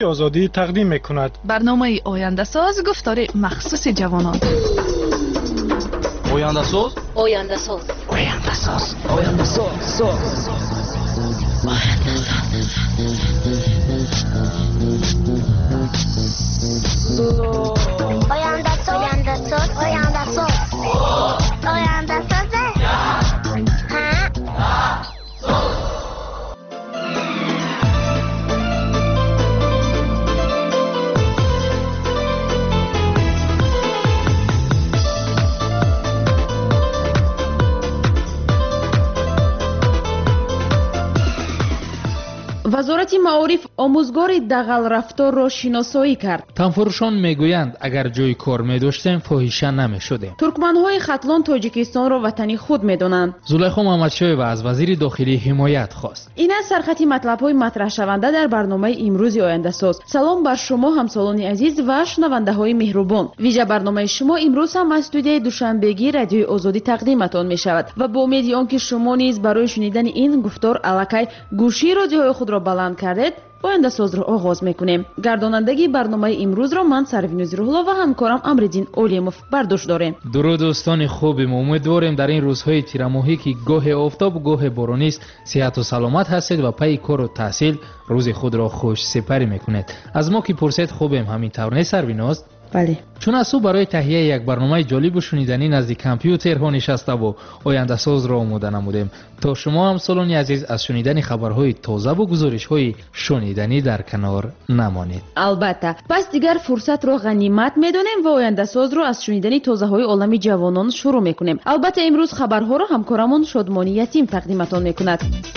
آزادی تقدیم می‌کند. برنامه آینده ساز گفتار مخصوص جوانان. آینده ساز، آینده ساز، آینده ساز، آینده ساز، آینده ساز، آینده ساز، آینده ساز، آینده ساز. وزارت معارف آموزگار دغل رفتارро شناسایی کرد. تنفروشان میگویند اگر جای کار می‌داشتیم فاحشه نمی‌شدیم. ترکمن‌های ختلان تاجیکستان را وطنی خود می‌دانند. زلیخا محمدشایeva از وزیر داخلی حمایت خواست. این است سرخط مطلب‌های مطرح شونده در برنامه امروز آینده ساز. سلام بر شما همسالان عزیز و شنونده‌های مهربان. ویژه برنامه شما امروز هم از استودیوی دوشنبگی رادیوی آزادی تقدیمتان می‌شود و با امید آنکه شما نیز برای شنیدن این گفتار الکی گوشی رادیوهای خود را بلند کردید آینده ساز را آغاز میکنیم. گردانندگی برنامه امروز را من سروینوز روحلا و همکارم امردین اولیموف برداشت داریم. درود دوستان خوبیم، امیدواریم در این روزهای تیرماهی که گاه آفتاب و گاه بارانی است صحت و سلامت هستید و پی کار و تحصیل روز خود را خوش سپری میکنید. از ما که پرسید خوبیم، همین طور نه سروینوز؟ بله. چون از او برای تهیه یک برنامه جالب و شنیدنی نزد کامپیوترها نشسته و آینده ساز را آماده نمودیم تا شما هم سالون عزیز از شنیدن خبرهای تازه و گزارش‌های شنیدنی در کنار نمانید. البته پس دیگر فرصت را غنیمت میدانیم و آینده ساز را از شنیدن تازه‌های عالم جوانان شروع میکنیم. البته امروز خبرها را همکارمون شادمانی یتیم تقدیمتان میکند.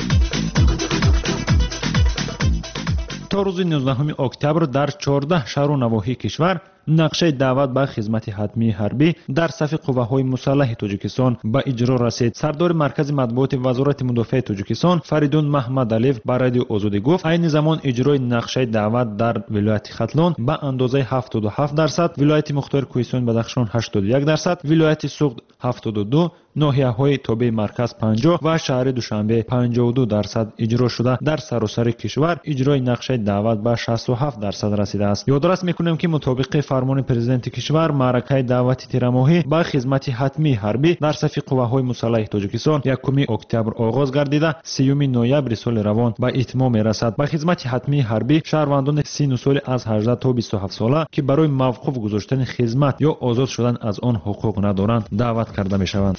تا روز 19 اکتبر در 14 شهر و نواحی کشور نقشه دعوت به خدمت حتمی حربی در صف قوه‌های مسلح تاجیکستان به اجرا رسید. سردار مرکز مطبوعات وزارت مدافع تاجیکستان فریدون محمدعلیف با رادیو آزادی گفت عین زمان اجرای نقشه دعوت در ولایت ختلان به اندازه 77%، ولایت مختار کوهستان بدخشان 81%، ولایت سوغد 72%، ناحیه‌های تابع مرکز 50 و شهر دوشنبه 52% اجرا شده. در سراسر کشور اجرای نقشه دعوت به 67% رسیده است. یادداشت می‌کنیم که مطابق فرمان پرزیدنت کشور معرکه دعوت تیرماهی به خدمت حتمی حربی در صف قوه‌های مسلح تاجیکستان 1 اکتبر آغاز گردیده 3 نوامبر سال روان به اتمام می‌رسد. به خدمت حتمی حربی شهروندان سن و سال از 18 تا 27 ساله که برای موقوف گذاشتن خدمت یا آزاد شدن از آن حقوق ندارند دعوت کرده می‌شوند.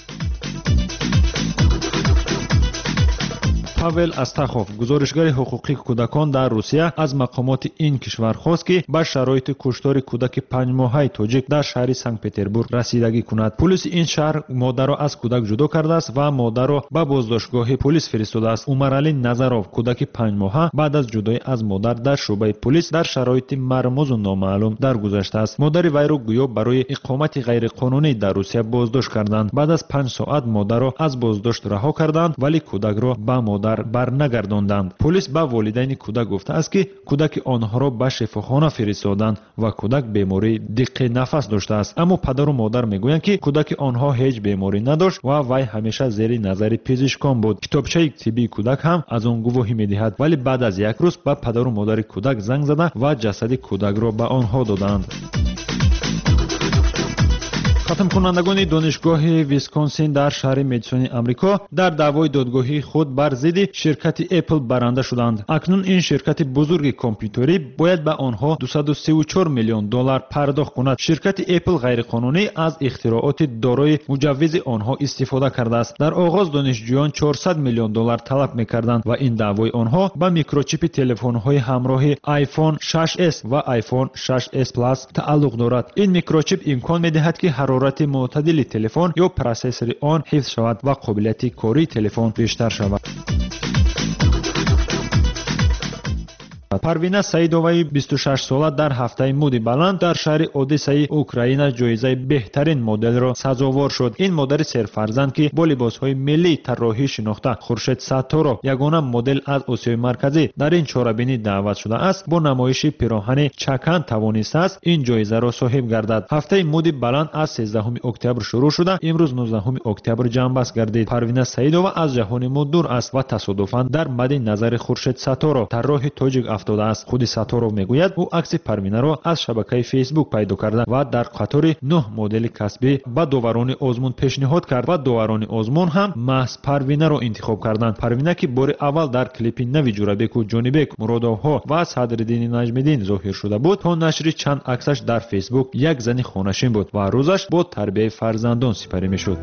پاول استاخوف گزارشگر حقوقی کودکان در روسیه از مقامات این کشور خواست که به شرایط کشتار کودک 5 ماهه تاجیک در شهر سنت پتربورگ رسیدگی کند. پلیس این شهر مادر را از کودک جدا کرده است و مادر را به بازداشتگاه پلیس فرستاده است. عمرعلی نظروف کودک 5 ماهه بعد از جدایی از مادر در شعبه پلیس در شرایط مرموز و نامعلوم درگذشته است. مادر وی را گویا برای اقامت غیرقانونی در روسیه بازداشت کردند. بعد از 5 ساعت مادر را از بازداشت رها کردند ولی کودک را به مادر برنگرداندند. پلیس به والدین کودک گفته است که کودک آنها را به شفاخانه فرستادند و کودک بیماری دق نفس داشته است، اما پدر و مادر میگویند که کودک آنها هیچ بیماری نداشت و وی همیشه زیر نظر پزشکان بود. کتابچه طبی کودک هم از آن گواهی میدهد، ولی بعد از یک روز به پدر و مادر کودک زنگ زده و جسد کودک را به آنها دادند. ختم کنندگان دانشگاه ویسکونسین در شهر مدیسون امریکا در دعوای دادگاهی خود بر ضد شرکت اپل برنده شدند. اکنون این شرکت بزرگ کامپیوتری باید به آنها 234 میلیون دلار پرداخت کند. شرکت اپل غیرقانونی از اختراعات دارای مجوز آنها استفاده کرده است. در آغاز دانشجویان 400 میلیون دلار طلب می‌کردند و این دعوای آنها به میکروچیپ تلفن‌های همراه آیفون 6s و آیفون 6s پلاس تعلق دارد. این میکروچیپ امکان می‌دهد که حرارت معتدل تلفن یا پروسسور آن حفظ شود و قابلیت کاری تلفن بیشتر شود. پروینه سعیدووی 26 ساله در هفته مود بلند در شهر اودسای اوکراین جایزه بهترین مدل را سزاوار شد. این مادر سرفرزند که با لباس‌های ملی طراحی شناخته خورشید ساتورو یگانه مدل از آسیای مرکزی در این چهاربینی دعوت شده است، با نمایش پیراهن چکن توانسته است این جایزه را صاحب گردد. هفته مود بلند از 13 اکتبر شروع شده امروز 19 اکتبر جنبست گردید. پروینه سعیدووا از جهان مد دور است و تصادفاً در مد نظر خورشید ساتورو طراح تاجیک افتاده است. خود ستارов میگوید او عکس پروینه را از شبکه فیسبوک پیدا کرده و در قطار 9 مدل کسبی به داوران آزمون پیشنهاد کرد و داوران آزمون هم محض پروینه را انتخاب کردند. پروینه که بار اول در کلیپ نوی جورابک و جونیبک مرادovها و صدرالدین نجمیدین ظاهر شده بود تا نشر چند عکسش در فیسبوک یک زن خانشین بود و روزش با تربیت فرزندان سپری میشد.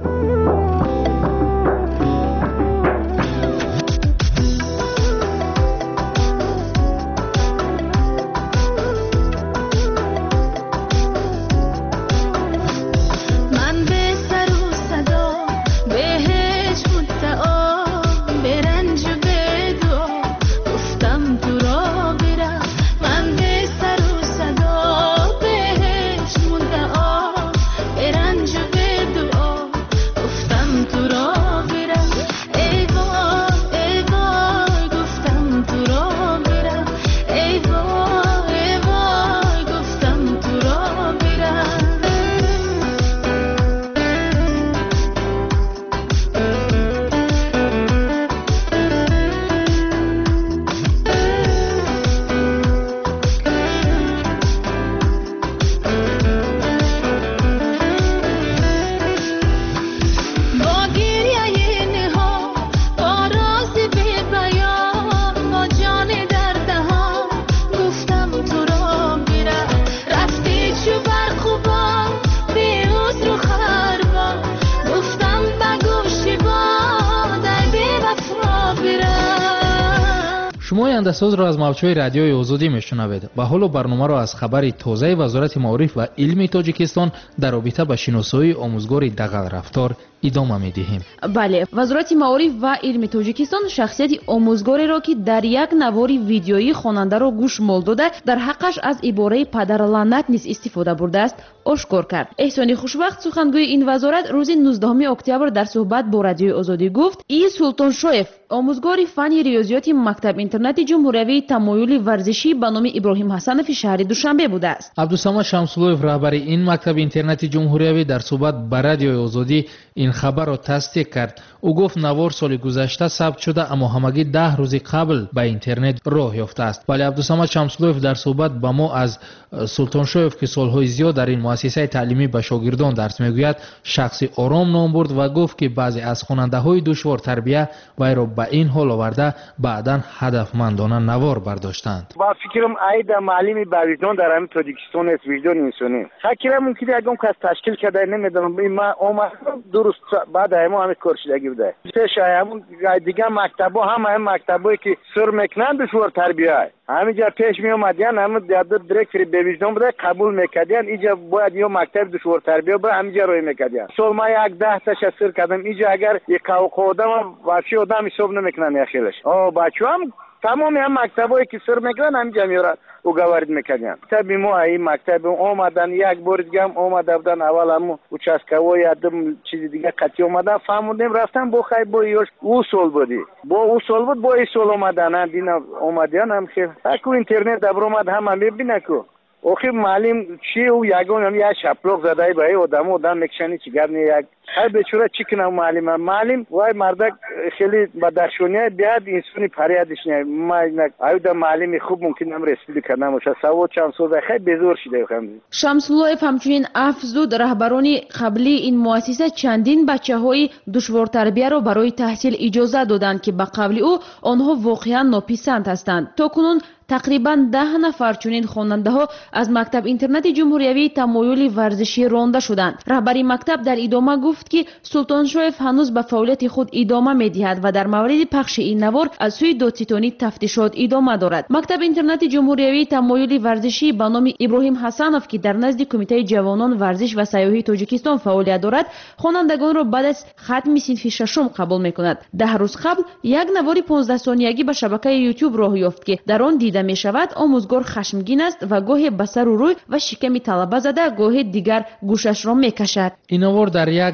شما آینده‌ساز را از موج‌های رادیوی آزادی میشنوید و حالا برنامه را از خبر تازه وزارت معارف و علم تاجیکستان در رابطه با شناسایی آموزگار دغل رفتار ادامه می‌دهیم. بله، وزارت معارف و علم تاجیکستان شخصیت آموزگاری را که در یک نوار ویدیویی خواننده را گوشمال داده در حقش از عباره پدر لعنت نیز استفاده برده است آشکار کرد. احسانی خوشبخت سخنگوی این وزارت روز 19 اکتبر در صحبت با رادیوی آزادی گفت ای سلطان شویف آموزگار فن ریاضیات مکتب اینترنت جمهوری تمایل ورزشی به نام ابراهیم حسنов شهر دوشنبه بوده است. عبدالصمد شمس‌اللهov رهبر این مکتب اینترنت جمهوری در صحبت با رادیوی آزادی این خبر را تصدیق کرد. او گفت نوار سال گذشته ثبت شده اما همگی 10 روز قبل به اینترنت راه یافته است. ولی عبدالصمد شمس‌اللهov در صحبت با ما از سلطان شویف که سالهای زیاد در این مؤسسه تعلیمی به شاگردان درس میگوید شخصی آرام نام برد و گفت که بعضی از خواننده‌های دشوار تربیت وی را به این حال آورده بعداً هدفمندانه نوار برداشتند. با فکرم عید معلمی به وجدان در همین تاجیکستان است، وجدان انسانی فکرم ممکنه یکم کس تشکیل کرده نمیدونم ما اومدم درست بعد همین کار شدگی بوده پیش همون دیگه مکتبا هم مکتبایی که سر میکنن دشوار تربیت همینجا پیش می اومدن هم دایرکت به وجدان بوده قبول میکردن اینجا باید یه مکتب دشوار تربیت به همینجا روی میکردن سال ما یک 10 تا شسر کردم اینجا اگر یک قوقودم واشی آدم حساب نمیکنن یا خیلیش بچه‌ها هم تمام هم مکتبایی که سر میکنن همینجا میارن او گوارد میکنن تبی ما این مکتب اومدن یک بار دیگه هم اومده بودن اول هم اوچاسکاوا یادم چیز دیگه قطعی اومدن فهموندیم رفتن با خیلی با یوش اصول بودی با اصول بود با اصول اومدن دین اومدن هم خیلی اکو اینترنت دبر اومد هم میبینه کو اوخی معلم چی او یگون هم یه شپلوغ زده به آدم میکشنی چیگر نه یک هر بیچاره چی کنه معلم وای مردک خیلی با درشونیه بیاد انسانی پریادش نه ما ایده معلمی خوب ممکن هم رسیدگی کنه باشه سواد چند سال خیلی بزرگ شده خیلی. شمس‌اللهov همچنین افزود رهبران قبلی این مؤسسه چندین بچه‌های دشوار تربیت را برای تحصیل اجازه دادند که به قبل او آنها واقعا ناپسند هستند. تاکنون تقریباً 10 نفر چنین خواننده‌ها از مکتب اینترنت جمهوری تمایل ورزشی رانده شدند. رهبر مکتب در ادامه گفت که سلطان شویف هنوز به فعالیت خود ادامه می‌دهد و در مورد پخش این نوار از سوی دادستانی تفتیشات ادامه دارد. مکتب اینترنت جمهوری تمایل ورزشی به نام ابراهیم حسنov که در نزد کمیته جوانان ورزش و سیاحی تاجیکستان فعالیت دارد خوانندگان را بعد از ختم صنف ششم قبول می‌کند. 10 روز قبل یک نوار 15 ثانیه‌ای به شبکه یوتیوب راه یافت که در آن دیده می شود آموزگار خشمگین است و گاهی به سر و روی و شکم طلبه زده گاهی دیگر گوشش را می کشد. این نوار در یک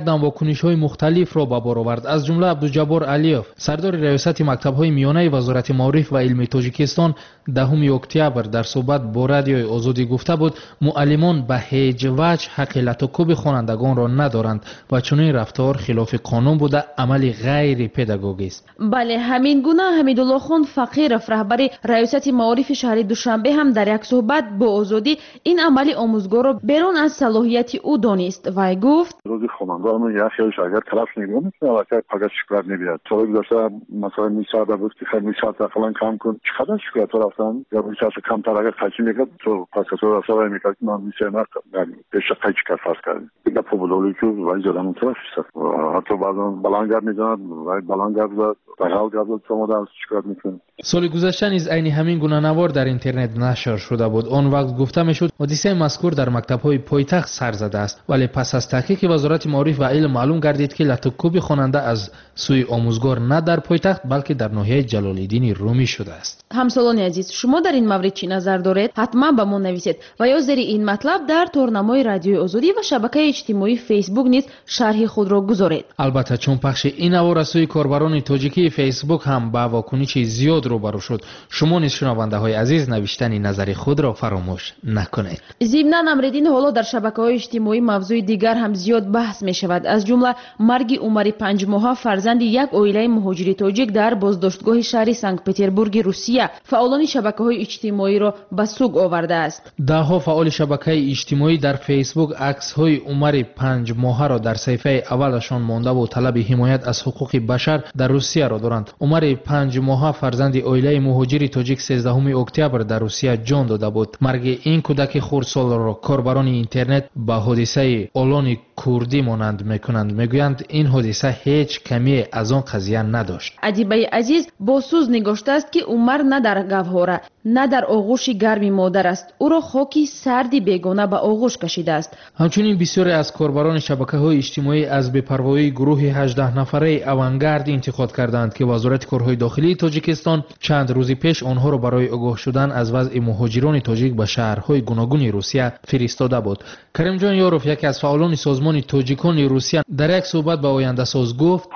کردن واکنش‌های مختلف را به بار آورد. از جمله عبدالجبار علیوف سردار ریاست مکتب‌های میانه وزارت معارف و علم تاجیکستان 10 اکتبر در صحبت با رادیوی آزادی گفته بود معلمان به هیچ وجه حق لطکوب خوانندگان را ندارند و چنین رفتار خلاف قانون بوده عمل غیر پداگوگی است. بله، همین گونه حمیدالله خان فقیرов رهبر ریاست معارف شهر دوشنبه هم در یک صحبت با آزادی این عمل آموزگار را بیرون از صلاحیت او دانست. وی گفت روزی خوانندگان یک خیلیش اگر طرف نگاه میکنه البته پگاه شکایت نمیاد. تا گذشته مثلا میساعده بود که خیلی میساعده فلان کم کن چقدر شکایت رفتن یا میساعده کمتر اگر خیلی میکرد تو پس تو رفته وی میکرد من میساعده پیش خیلی شکایت فرض کردیم دیگه پوبلولی که وی زدن اون طرف شد حتی بعضا بلانگرد میزند وی بلانگرد زد بغل گرد شما در شکایت میکنه. سال گذشته نیز عین همین گونه نوار در اینترنت نشر شده بود. آن وقت گفته میشد حادثه مذکور در مکتب‌های پایتخت سر زده است، ولی پس از تحقیق وزارت معارف و علم معلوم گردید که لطکوب خواننده از سوی آموزگار نه در پایتخت بلکه در ناحیه جلال‌الدین رومی شده است. همسالان عزیز، شما در این مورد چی نظر دارید؟ حتما به ما نویسید و یا زیر این مطلب در تورنمای رادیوی آزادی و شبکه اجتماعی فیسبوک نیز شرح خود را گذارید. البته چون پخش این نوار از سوی کاربران تاجیکی فیسبوک هم با واکنش زیاد روبرو شد، شما نیز شنونده‌های عزیز نوشتن نظر خود را فراموش نکنید. ضمناً امردین حالا در شبکه‌های اجتماعی موضوع دیگر هم زیاد بحث می شود. از جمله مرگ عمر 5 ماهه فرزند یک عائله مهاجر تاجیک در بازداشتگاه شهر سنت پتربورگ روسیه فعالان شبکه‌های اجتماعی را به سوگ آورده است. ده‌ها فعال شبکه اجتماعی در فیسبوک عکس‌های عمر 5 ماهه را در صفحه اولشان مانده و طلب حمایت از حقوق بشر در روسیه را دارند. عمر 5 ماهه فرزند عائله مهاجر تاجیک 13 اکتبر در روسیه جان داده بود. مرگ این کودک خردسال را کاربران اینترنت به حادثه آلان کردی مانند میکنند. میگویند این حادثه هیچ کمی از آن قضیه نداشت. ادیبه عزیز با سوز نگاشته است که عمر نه در گوهره نه در آغوش گرم مادر است، او را خاکی سردی بیگانه به آغوش کشیده است. همچنین بسیاری از کاربران شبکه‌های اجتماعی از بی‌پروایی گروه 18 نفره اوانگارد انتقاد کردند که وزارت کارهای داخلی تاجیکستان چند روز پیش آنها را برای آگاه شدن از وضع مهاجران تاجیک به شهرهای گوناگون روسیه فرستاده بود. کریم جان یاروف یکی از فعالان سازمان تاجیکان روسیه در یک صحبت به آینده ساز گفت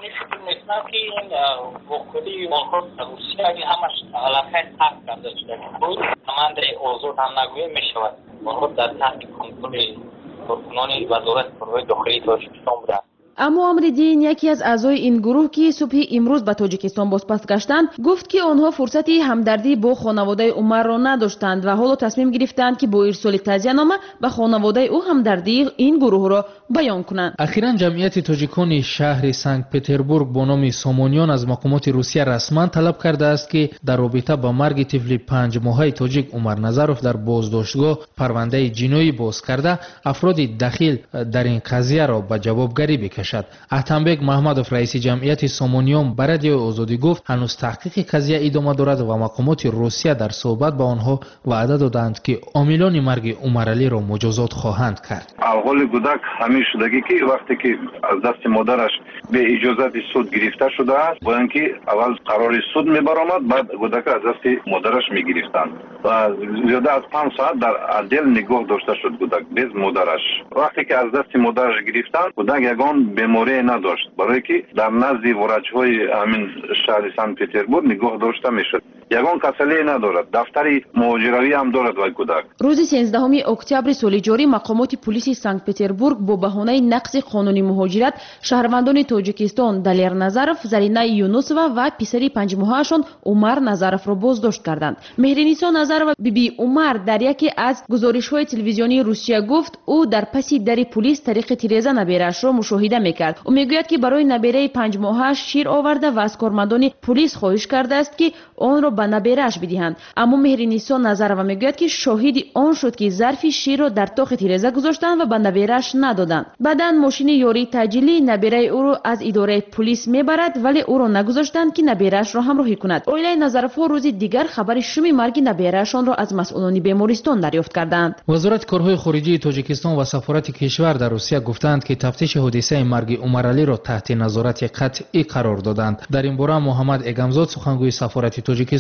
که این وقتی آنها روسیه همش علاقه حق کرده شده بود همان در آزاد هم نگویه می شود آنها در تحت کنترل کارکنان وزارت کارهای داخلی تاجیکستان بودند. اما امردین یکی از اعضای این گروه که صبح امروز به تاجیکستان بازپس گشتند گفت که آنها فرصتی همدردی با خانواده عمر را نداشتند و حالا تصمیم گرفتند که با ارسال تعزیه‌نامه به خانواده او همدردی این گروه را بیان کنند. اخیراً جمعیت تاجیکان شهر سنت پتربورگ با نام سامونیان از مقامات روسیه رسما طلب کرده است که در رابطه با مرگ طفل 5 ماهه تاجیک عمر نظروف در بازداشتگاه پرونده جنایی باز کرده افراد دخیل در این قضیه را به جوابگری بکشند. احتمبک محمدوف رئیس جمعیت سامونیان به رادیو آزادی گفت هنوز تحقیق قضیه ادامه دارد و مقامات روسیه در صحبت با آنها وعده دادند که عاملان مرگ عمر علی را مجازات خواهند کرد. اول کودک همین شدگی که وقتی که از دست مادرش به اجازه سود گرفته شده است با اینکه اول قرار سود میبرآمد بعد کودک از دست مادرش میگرفتند و زیاده از 5 ساعت در عدل نگاه داشته شد کودک bez مادرش. وقتی که از دست مادرش گرفتند کودک یگان بیماری نداشت برای که در نزد وراجهای همین شهر سنت پتربورگ نگاه داشته میشد. یگان کسلی ندارد. دفتر مهاجروی هم دارد وای کودک. روز 13 اکتبر سال جاری مقامات پلیس سنت پتربورگ با بهانه نقض قانون مهاجرت شهروندان تاجیکستان دلیر نظروف، زرینه یونوسова و پسری 5 ماهه‌شان عمر نظروف را بازداشت کردند. مهرنیسا نظروف بیبی عمر در یکی از گزارش‌های تلویزیونی روسیه گفت او در پسی در پلیس طریق تیرزه نبیرش را مشاهده میکرد. او میگوید که برای نبیره 5 ماهه‌اش شیر آورده و از کارمندان پلیس خواهش کرده است که آن را به نبیره‌اش بدهند. اما مهرنیسا نظروف میگوید که شاهد آن شد که ظرف شیر را در تاق تیرزه گذاشتند و به نبیره‌اش ندادند. بعداً ماشین یاری تجلی نبیره او را از اداره پلیس میبرد ولی او را نگذاشتند که نبیره‌اش را همراهی کند. عائله نظروف روز دیگر خبر شوم مرگ نبیره‌شان را از مسئولان بیمارستان دریافت کردند. وزارت کارهای خارجه تاجیکستان و سفارت کشور در روسیه گفتند که تفتیش حادثه مرگ عمر علی را تحت نظارت قطعی قرار دادند. در این باره محمد اگمزاد سخنگوی سفارت تاجیکستان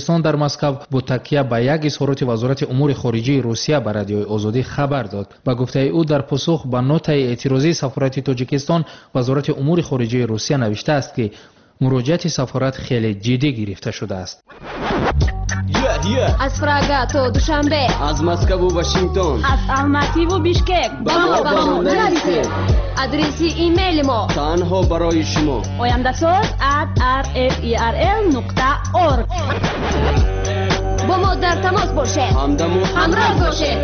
тоҷикистон дар москав бо такя ба як изҳороти вазорати умури хориҷии русия ба радиои озодӣ хабар дод. ба гуфтаи ӯ дар посух ба нотаи эътирозии сафорати тоҷикистон вазорати умури хориҷии русия навиштааст ки муроҷиати сафорат хеле ҷиддӣ гирифта шудааст. از فرага то душанбе, از مسکو و واشنگتن، از алматӣ و бишкек ба мо нависед. адреси имейли мо танҳо барои шумо oyandasоz@rferl.org. бо мо дар тамос бошед, ҳамроҳ бошед.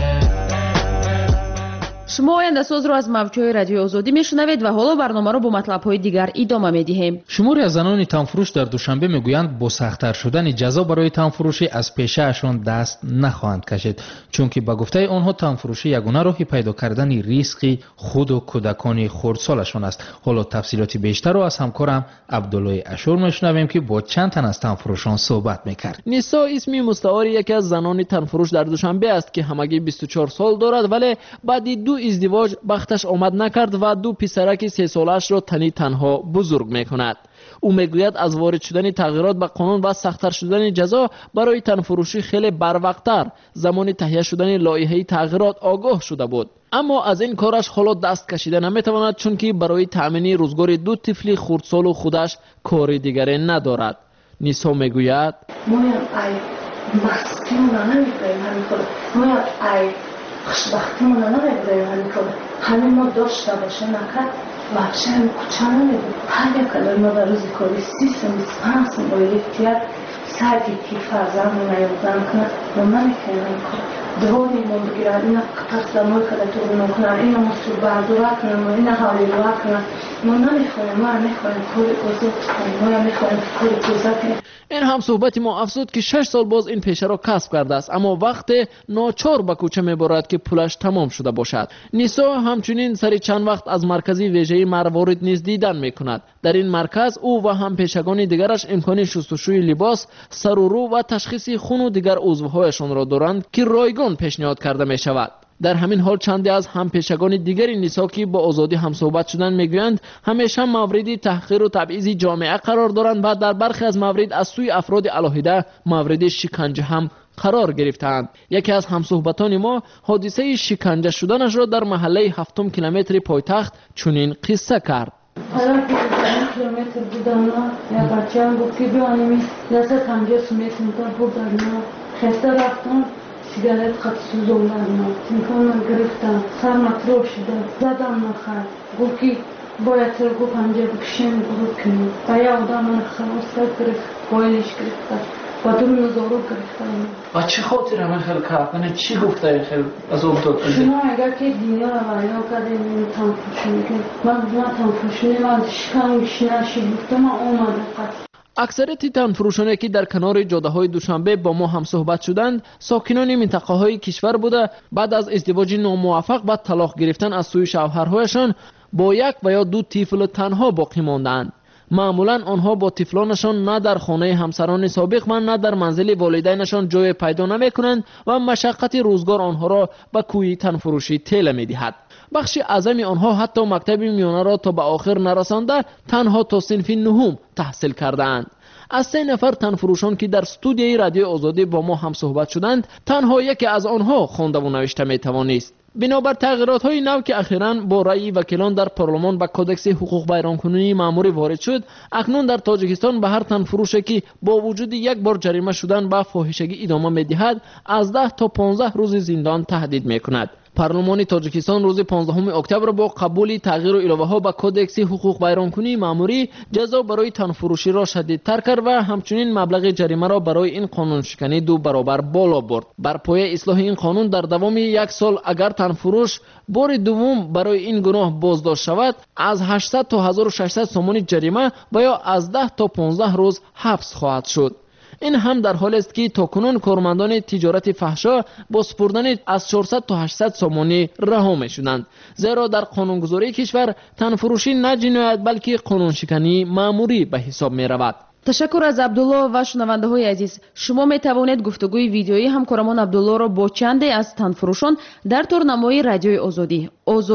шумо ояндасозро аз мавҷҳои радиои озодӣ мешунавед ва ҳоло барномаро бо матлабҳои дигар идома медиҳем. шумуре аз занони танфурӯш дар душанбе мегӯянд бо сахттар шудани ҷазо барои танфурӯшӣ аз пешаашон даст нахоҳанд кашид, чунки ба гуфтаи онҳо танфурӯшӣ ягона роҳи пайдо кардани ризқи худу кӯдакони хурдсолашон аст. ҳоло тафсилоти бештарро аз ҳамкорам абдуллои ашур мешунавем ки бо чанд тан аз танфурӯшон суҳбат мекард. нисо исми мустаори яке аз занони танфурӯш дар душанбе аст ки ҳамагӣ 24 сол дорад, вале баъди ду издивоҷ бахташ омад накард ва ду писараки 3 солаашро тани танҳо бузург мекунад. ӯ мегӯяд аз ворид шудани тағйирот ба қонун ва сахттар шудани ҷазо барои танфурӯшӣ хеле барвақттар замони таҳия шудани лоиҳаи тағйирот огоҳ шуда буд. аммо аз ин кораш ҳоло даст кашида наметавонад, чунки барои таъмини рӯзгори ду тифли хурдсолу худаш кори дигаре надорад. нисо мегӯяд: خوشبختیمون نمیبره همینطور همین ما داشته باشه نکرد وحشه هم کچه نمیده هر یک کلای ما در روز کاری 3-5 با الیفتیت سعی که فرزمون نیوزن کنه و نمیکنه این کار دوانی ما بگیرن اینا قطعت دمای کده تو بنا کنن اینا مصور بردوره کنن و اینا حالی روه کنن ما نمیخوایم ما میخوایم کاری گذار کنیم ما میخوایم کاری گذار کنیم. این هم صحبت ما افزود که 6 سال باز این پیشه را کسب کرده است، اما وقت ناچار به کوچه میبرد که پولش تمام شده باشد. نیسا همچنین سری چند وقت از مرکزی ویژه‌ای مروارید نیز دیدن میکند. در این مرکز او و هم پیشگان دیگرش امکان شستشوی لباس، سر و رو و تشخیص خون و دیگر عضوهایشان را دارند که رایگان پیشنهاد کرده می شود. در همین حال چندی از هم پیشگان دیگری نیسا که با آزادی هم صحبت شدن میگویند همیشه موردی تحقیر و تبعیض جامعه قرار دارند و در برخی از موارد از سوی افراد علاهیده مورد شکنجه هم قرار گرفتند. یکی از همصحبتان ما حادثه شکنجه شدنش را در محله 7 کیلومتر پایتخت چنین قصه کرد. کیلومتر بودم یا بچه هم گفت که بیانیم لسه 50 متر بودم خسته رفتم سیگارت خط سوزوندن تلفنم گرفتم سرم تروش شده زدم نخر گفت که باید سر گفت همجا بکشیم گروه کنیم و یا آدم من خلاص گرفت بایلش گرفتن و دون نزارو گرفتن. و چه خاطر همه خیلی کردن؟ چی گفته این خیلی از اون داد؟ شما اگر که دنیا رو وعلا کرده این تنفوشونی که من تنفوشونی من شکم شنشی بودم من اومدم قصد. اکثریت تنفروشانی که در کنار جاده‌های دوشنبه با ما هم صحبت شدند ساکنان منطقه‌های کشور بوده بعد از ازدواج ناموفق و طلاق گرفتن از سوی شوهرهایشان با یک و یا دو طفل تنها باقی ماندند. معمولا آنها با طفلانشان نه در خانه همسران سابق و نه در منزل والدینشان جای پیدا نمی‌کنند و مشقت روزگار آنها را به کوی تنفروشی تیله می‌دهد. بخشی اعظم آنها حتی مکتب میانه را تا به آخر نرسانده تنها تا صنف نهم تحصیل کردند. از 3 نفر تنفروشان که در استودیوی رادیو آزادی با ما هم صحبت شدند تنها یکی از آنها خوانده و نوشته میتوانست. بنابر تغییرات های نو که اخیراً با رأی وکیلان در پارلمان به کودکس حقوق بیانکنی مأموری وارد شد، اکنون در تاجیکستان به هر تنفروشی که با وجود یک بار جریمه شدن به فاحشگی ادامه می‌دهد از 10 تا 15 روز زندان تهدید می‌کند. پارلمان تاجیکستان روز 15 اکتبر با قبول تغییر و اضافه ها به کودکس حقوق بیانکنی مأموری جزا برای تنفروشی را شدیدتر کرد و همچنین مبلغ جریمه را برای این قانون شکنی 2 برابر بالا برد. بر پایه اصلاح این قانون در دوام 1 سال اگر تنفروش بار دوم برای این گناه بازداشت شود از 800 تا 1600 سومون جریمه و یا از 10 تا 15 روز حبس خواهد شد. این هم در حال است که تاکنون کارمندان تجارت فحشا با سپردن از 400 تا 800 سومانی رها می‌شدند، زیرا در قانونگذاری کشور تنفروشی نه جنایت بلکه قانون شکنی مأموری به حساب می رود. تشکر از عبدالله و شنونده های عزیز. شما می توانید گفتگوی ویدیویی همکارمان عبدالله را با چندی از تنفروشان در تورنمای رادیوی آزادی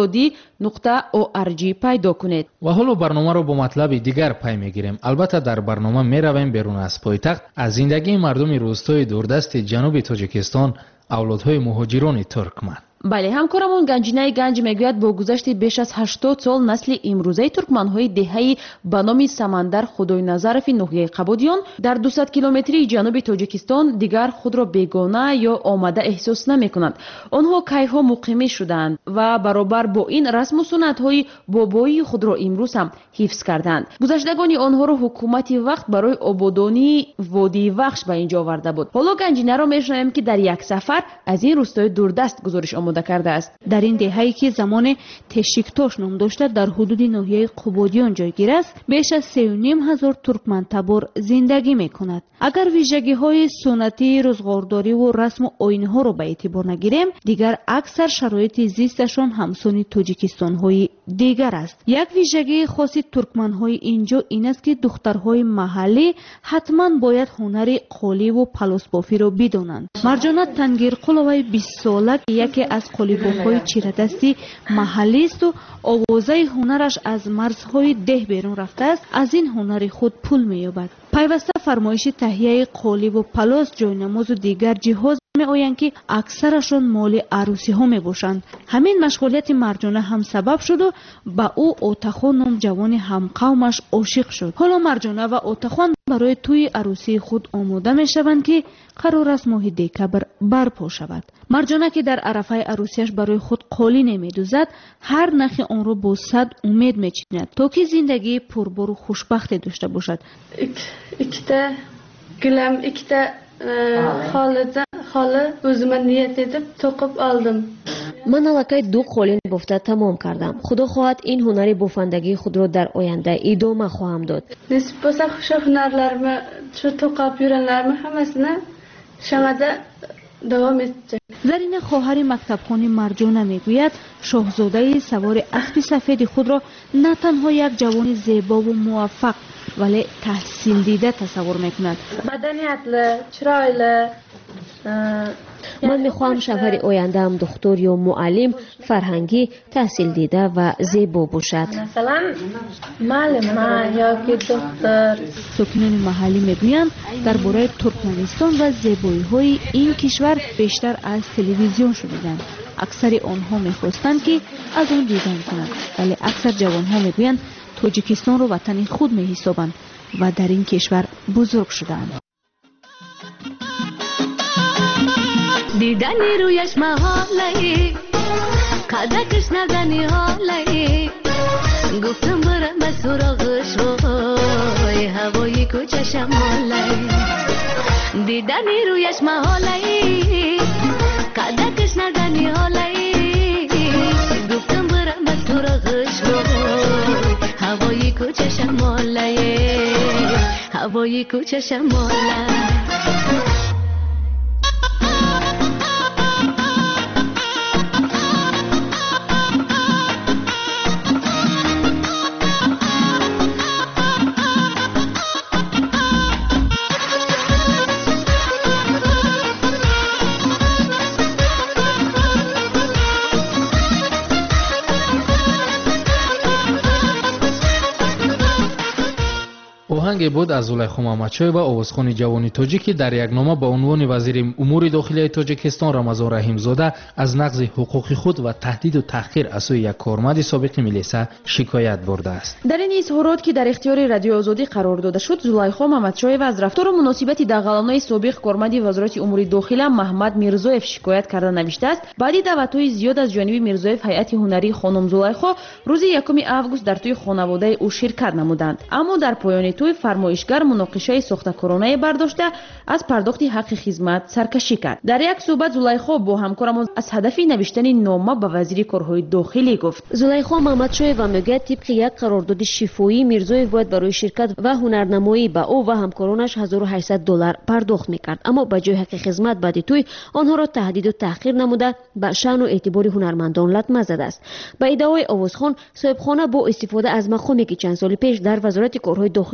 azodi.org پیدا کنید. و حالا برنامه را با مطلب دیگر پی میگیریم. البته در برنامه می رویم بیرون از پایتخت از زندگی مردم روستای دوردست جنوب تاجیکستان، اولادهای مهاجران ترکمن. بله، همکارمون گنجینه گنج میگوید با گذشت بیش از 80 سال نسل امروزه ترکمن‌های دهه به نام سمندر خدای نظرف ناحیه قبادیان در 200 کیلومتری جنوب تاجیکستان دیگر خود را بیگانه یا آمده احساس نمی‌کنند. آنها کی‌ها مقیمی شدند و برابر با این رسم و سنت‌های بابایی خود را امروز هم حفظ کردند. گذشتگان آنها را حکومت وقت برای آبادانی وادی وخش به اینجا آورده بود. حالا گنجینه را می‌شنویم که در یک سفر از این روستای دوردست گزارش کرده است. در این دهه‌ای که زمان تشیکتوش نام داشته در حدود ناحیه قبادیان جایگیر است، بیش از 3,500 ترکمن تبار زندگی می‌کند. اگر ویژگی‌های سنتی روزگارداری و رسم و آیین‌ها را به اعتبار نگیریم، دیگر اکثر شرایط زیستشان همسان تاجیکستان‌های دیگر است. یک ویژگی خاص ترکمن‌های اینجا این است که دخترهای محلی حتما باید هنر قالی و پلاسبافی را بدانند. مرجانه تنگیرقلوی 20 ساله که یکی از قالیباف‌های چیره‌دستی محلی است و آوازه هنرش از مرزهای ده بیرون رفته است، از این هنر خود پول می‌یابد. پیوسته فرمایش تهیه قالیب و پلاس، جاینماز و دیگر جهاز می‌آیند که اکثرشان مال عروسی‌ها می‌باشند. همین مشغولیت مرجانه هم سبب شد و با او اوتخان نام جوان همقومش عاشق شد. حالا مرجانه و اوتخان برای توی عروسی خود آماده می‌شوند که قرار است ماه دکبر برپا شود. مرجانه که در عرفه عروسیش برای خود قالی نمی‌دوزد، هر نخ آن را با صد امید می‌چیند تا که زندگی پربار و خوشبخت داشته باشد. ikkita gilam, ikkita xoli o'zimga niyat etib to'qib oldim. من الکی 2 قالین بافته تمام کردم. خدا خواهد این هنر بافندگی خود را در آینده ادامه خواهم داد. Nasib bo'lsa o'sha hunarlarimni, shu to'qab yurganlarimni hammasini shamada davom etdi. زرین خواهر مکتبخوان مرجانه میگوید شاهزاده سوار اسب سفید خود را نه تنها یک جوان زیبا و موفق ولی تحصیل دیده تصور میکند. Madaniyatli, chiroyli. من میخواهم شوهر آینده هم دکتر یا معلم فرهنگی تحصیل دیده و زیبا باشد. مثلا معلم یا دکتر. ساکنان محلی میگویند درباره ترکمنستان و زیبایی‌های این کشور بیشتر از تلویزیون شنیدند. اکثر آنها میخواستند که از آن دیدن کنند، ولی اکثر جوانها میگویند تاجیکستان را وطن خود میحسابند و در این کشور بزرگ شدند. دیدنی رویش محاله، قدکش ندنی حاله، گفتم برم سراغش وای هوای کوچه شماله. دیدنی رویش محاله، قدکش ندنی حاله، گفتم برم سراغش وای هوای کوچه شماله، هوای کوچه شماله. آهنگ بود از زلیخا محمدشاه و آوازخوان جوانی تاجیکی در یک نامه با عنوان وزیر امور داخلی تاجیکستان رمضان رحیمزاده از نقض حقوق خود و تهدید و تحقیر از سوی یک کارمند سابق ملیسا شکایت برده است. در این اظهارات که در اختیار رادیو آزادی قرار داده شد، زلیخا محمدشاه و از رفتار مناسبت دغلانای سابق کارمند وزارت امور داخلی محمد میرزایف شکایت کرده نوشته است. بعد دعوت‌های زیاد از جانب میرزایف هیئت هنری خانم زلیخا روز 1 آگوست در توی خانواده او شرکت نمودند، اما در پایان توی فرمایشگر مناقشه ساختکارانه برداشته از پرداخت حق خدمت سرکشی کرد. در یک صحبت زلیخا با همکارمان از هدف نوشتن نامه به وزیر کارهای داخلی گفت. زلیخا محمدشاه و میگوید طبق یک قرارداد شفاهی میرزایف باید برای شرکت و هنرنمایی به او و همکارانش $1800 پرداخت میکرد، اما به جای حق خدمت بعد توی آنها را تهدید و تحقیر نموده به شأن و اعتبار هنرمندان لطمه زده است. به ادعای آوازخوان صاحبخانه با استفاده از مقامی که چند سال پیش در وزارت کارهای داخلی داشته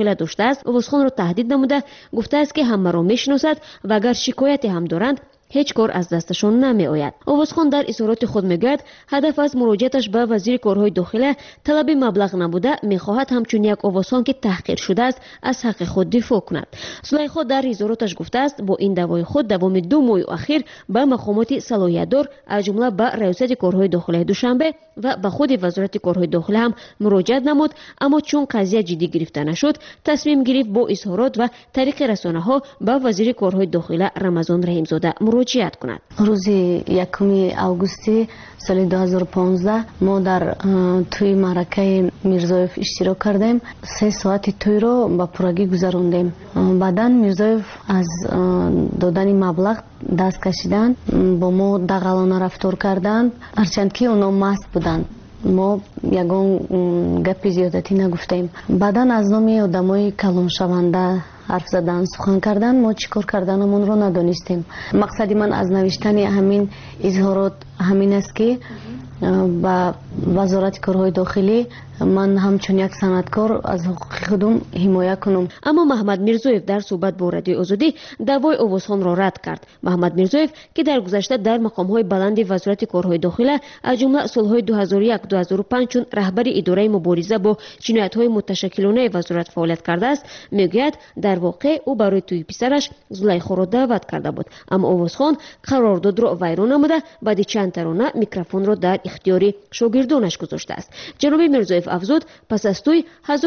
است اوزخونро таҳдид намуда гуфтааст ки ҳамаро мешиносад ва агар шикояте ҳам доранд ҳеҷ кор аз дасташон намеояд. овозхон дар изҳороти худ мегӯяд ҳадаф аз муроҷиаташ ба вазири корҳои дохила талаби маблағ набуда мехоҳад ҳамчун як овозхон ки таҳқир шудааст аз ҳаққи худ дифоъ кунад. зулайхо дар изҳороташ гуфтааст бо ин давои худ давоми 2 моҳи ахир ба мақомоти салоҳиятдор аз ҷумла ба раёсати корҳои дохилаи душанбе ва ба худи вазорати корҳои дохила ҳам муроҷиат намуд, аммо чун қазия ҷиддӣ гирифта нашуд тасмим гирифт бо изҳорот ва тариқи расонаҳо ба вазири корҳои дохила Рамазон Раҳимзода муроҷиат кунад. рӯзи 1 августи соли 2015 мо дар тӯи маъракаи Мирзоев иштирок кардем. 3 соати тӯйро ба пуррагӣ гузарондем. баъдан Мирзоев аз додани маблағ даст кашиданд, бо мо дағалона рафтор карданд, ҳарчанд ки оно маст буданд. мо ягон гапи зиёдатӣ нагуфтем. баъдан аз номи одамои калоншаванда ҳарф задан, сухан кардан, мо чӣ кор карданамонро надонистем. мақсади ман аз навиштани ҳамин изҳорот ҳамин аст ки ба вазорати корҳои дохилӣ ман ҳамчун як санъаткор аз ҳуқуқи худум ҳимоя кунам. аммо Маҳмад Мирзоев дар суҳбат бо Радиои Озодӣ давои овозхонро рад кард. Маҳмад Мирзоев ки дар гузашта дар мақомҳои баланди вазорати корҳои дохила аз ҷумла солҳои 2001-2005 чун раҳбари идораи мубориза бо ҷиноятҳои муташаккилонаи вазорат фаъолият кардааст, мегӯяд дар воқеъ ӯ барои тӯи писараш Зулайхоро даъват карда буд, аммо овозхон қарордодро вайрон намуда баъди чанд тарона микрофонро дар ихтиёри шогирдонаш гузоштааст. ҷаноби Мирзоев афзуд пас аз тӯй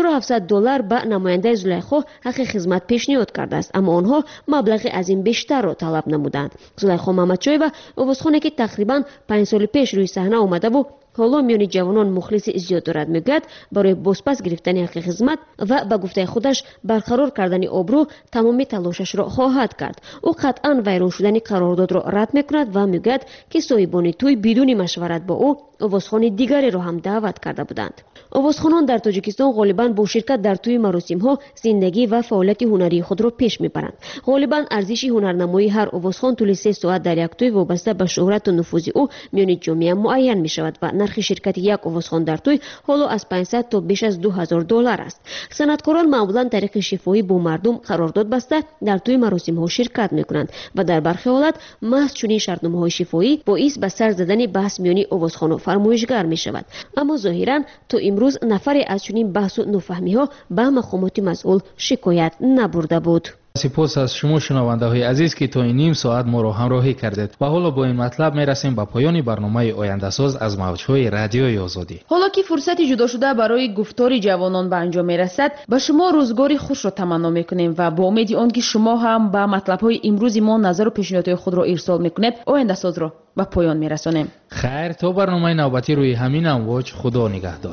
$1700 ба намояндаи Зулайхо ҳаққи хизмат пешниҳод кардааст, аммо онҳо маблағи аз ин бештарро талаб намуданд. Зулайхо Маҳмадшоева овозхоне ки тақрибан 5 соли пеш рӯи саҳна омадаву ҳоло миёни ҷавонон мухлиси зиёд дорад, мегӯяд барои бозпас гирифтани ҳаққи хизмат ва ба гуфтаи худаш барқарор кардани обрӯ тамоми талошашро хоҳад кард. ӯ қатъан вайрон шудани қарордодро рад мекунад ва мегӯяд ки соҳибони тӯй бидуни машварат бо ӯ овозхони дигареро ҳам даъват карда буданд. овозхонон дар Тоҷикистон ғолибан бо ширкат дар тӯи маросимҳо зиндагӣ ва фаъолияти ҳунарии худро пеш мебаранд. ғолибан арзиши ҳунарнамоии ҳар овозхон тӯли 3 соат дар як тӯй вобаста ба шӯҳрату нуфузи ӯ миёни ҷомеа муайян мешавад ва нархи ширкати як овозхон дар тӯй ҳоло аз $500 то беш аз $2000 аст. санъаткорон маъмулан тариқи шифоӣ бо мардум қарордод баста дар тӯи маросимҳо ширкат мекунанд ва дар бархи ҳолат маҳз чунин шартномаҳои шифоӣ боис ба сар задани баҳс миёни овозхону фармоишгар мешавад. аммо зоҳиран то имрӯз нафаре аз чунин баҳсу нофаҳмиҳо ба мақомоти масъул шикоят набурда буд. сипос аз шумо шунавандаҳои азиз ки то ин ним соат моро ҳамроҳӣ кардед ва ҳоло бо ин матлаб мерасем ба поёни барномаи ояндасоз аз мавҷҳои Радиои Озодӣ. ҳоло ки фурсати ҷудошуда барои гуфтори ҷавонон ба анҷом мерасад, ба шумо рӯзгори хушро таманно мекунем ва бо умеди он ки шумо ҳам ба матлабҳои имрӯзи мо назару пешниҳодҳои худро ирсол мекунед, ояндасозро ба поён мерасонем. хайр, то барномаи навбатӣ рӯи ҳамин амвоҷ худо нигаҳдор.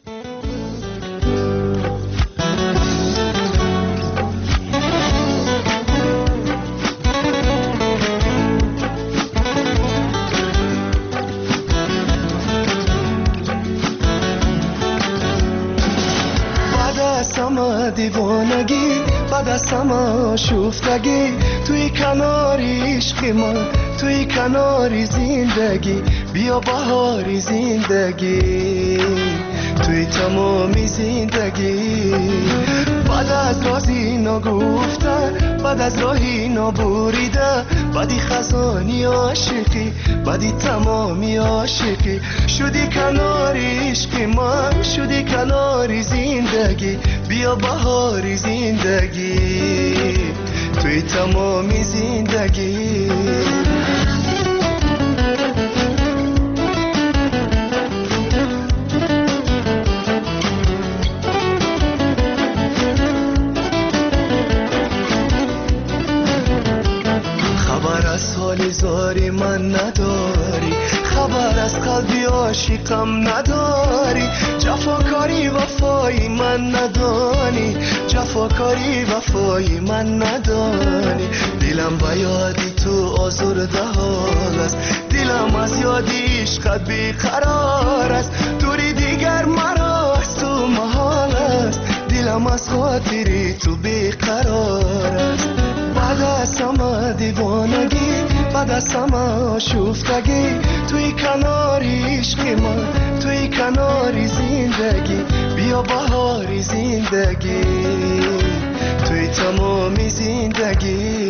دیوانگی بعد از همه شوفتگی توی کناری عشق من توی کناری زندگی بیا بهاری زندگی توی تمامی زندگی بعد از رازی نگفتن بعد از راهی نبریده بعدی خزانی عاشقی بعدی تمامی عاشقی شدی کناری عشق من شدی کناری زندگی بیا بهاری زندگی توی تمامی زندگی خبر از حال زاری من نداری خبر از قلبی عاشقم نداری جفاکاری وفای من ندانی جفاکاری وفای من ندانی دلم به یادی تو آزرده حال است دلم از یادی عشقت بیقرار است دوری دیگر مرا از تو محال است دلم از خاطری تو بیقرار است بعد از همه دیوانگی بعد از همه شوفتگی توی کناری عشق من توی کناری زندگی بیا بهاری زندگی ای تمام زندگی.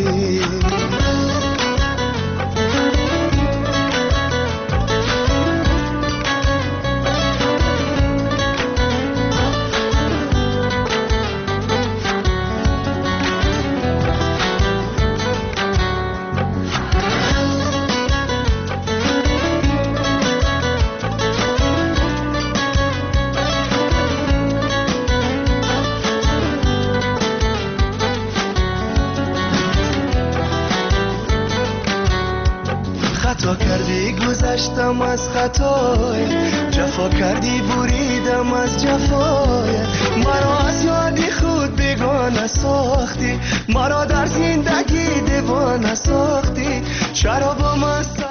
خطا کردی گذشتم از خطای، جفا کردی بریدم از جفای، مرا از یادی خود بیگانه ساختی، مرا در زندگی دیوانه ساختی. چرا با من